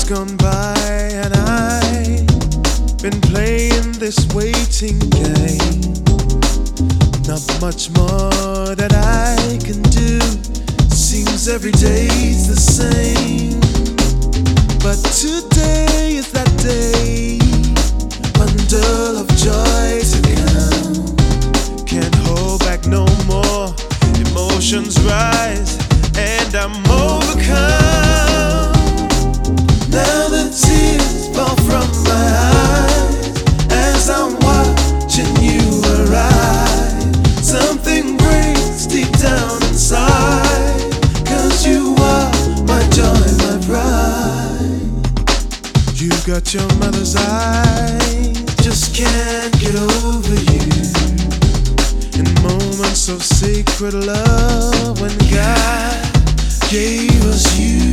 gone by and I've been playing this waiting game. Not much more that I can do. Seems every day's the same, but today is that day. Bundle of joy to come. Can't hold back no more. Emotions rise and I'm overcome. Now the tears fall from my eyes as I'm watching you arrive. Something breaks deep down inside, 'cause you are my joy, my pride. You got your mother's eyes, just can't get over you. In moments of sacred love, when God gave us you.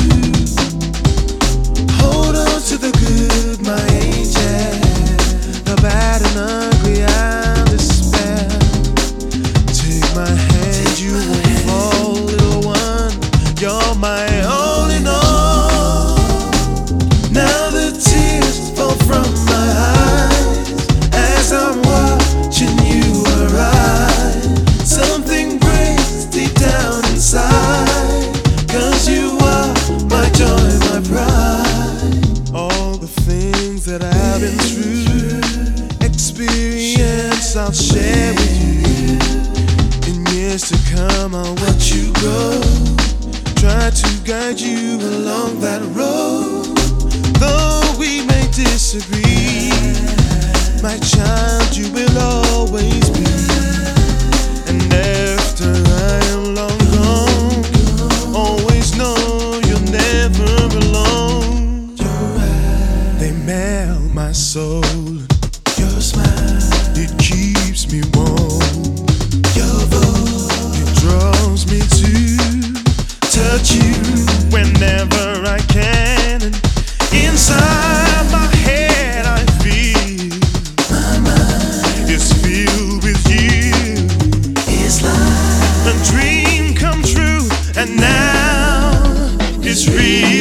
Hold on to the good, my angel. The bad and ugly and despair. Take my hand, you won't fall, little one. You're my all in all. Now the tears fall from my eyes as I'm watching you arrive. Something breaks deep down inside, 'cause you are my joy, my pride. All the things that I've been through, experience I'll share with you. In years to come I'll watch you grow, try to guide you along that road. Though we may disagree, my child you will always be. And after I am long gone, always know you're never alone. They melt my soul. Your smile, it keeps me warm. Your voice, it draws me to touch you whenever I can. And inside my head I feel my mind is filled with you. It's like a dream come true, and now it's real.